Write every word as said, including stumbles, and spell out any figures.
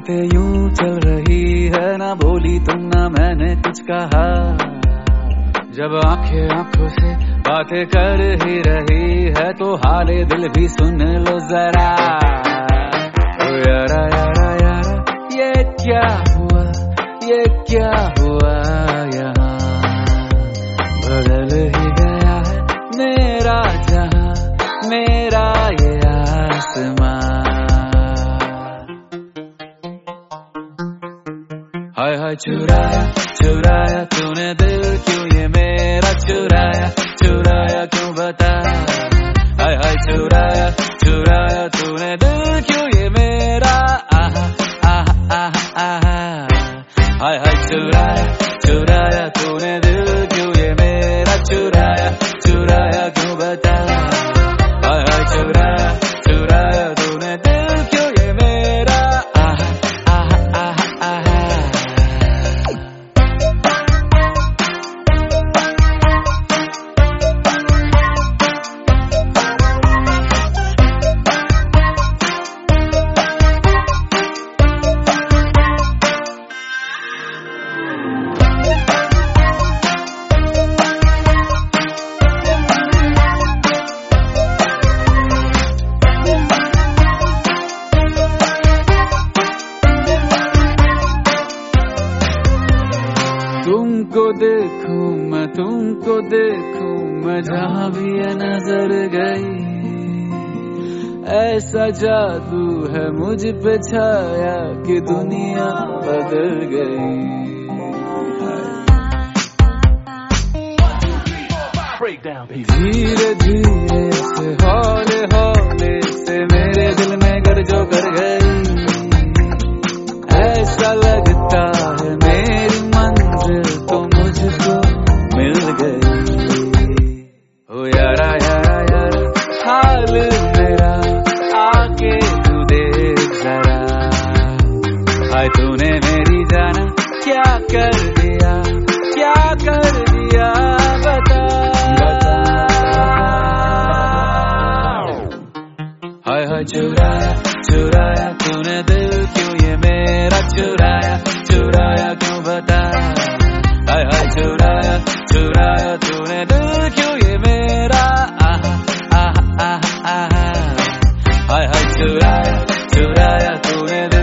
बातें यूं चल रही है, ना बोली तुम ना मैंने कुछ कहा। जब आंखें आंखों से बातें कर ही रही है, तो हाले दिल भी सुन लो जरा। ओ यारा यारा यारा, ये क्या हुआ, ये क्या हुआ यहाँ, बदल ही गया है मेरा जहां, मेरा ये आसमां। हाय हाय चुराया चुराया तूने दिल क्यों ये मेरा, चुराया चुराया क्यों बता। हाय हाय चुराया चुराया तूने दिल क्यों ये मेरा, आहा आहा आहा आहा। हाय हाय चुराया चुराया तूने दिल क्यों ये मेरा, चुराया चुराया क्यों बता। हाय हाय चुराया चुराया तूने दिल क्यों ये मेरा, आहा आहा आहा आहा। तुमको देखूं मैं, तुमको देखूं मैं, जहां भी ये नजर गई। ऐसा जादू है मुझ पे छाया कि दुनिया बदल गई। धीरे धीरे से हौले हौले से मेरे दिल में घर जो कर गई। ऐसा लगता है मेरी मंजिल तो मुझको मिल गई। ओ यारा यारा यारा, हाल मेरा आके तू देख जरा। हाय तूने मेरी जाना क्या कर दिया, क्या कर दिया बता। हाय हाय चुराया चुराया तूने दिल क्यों ये मेरा, चुराया चुराया क्यों बता। हाय हाय चुराया चुराया तूने दिल क्यों ये मेरा, आहा आहा आहा आहा। हाय हाय चुराया चुराया तूने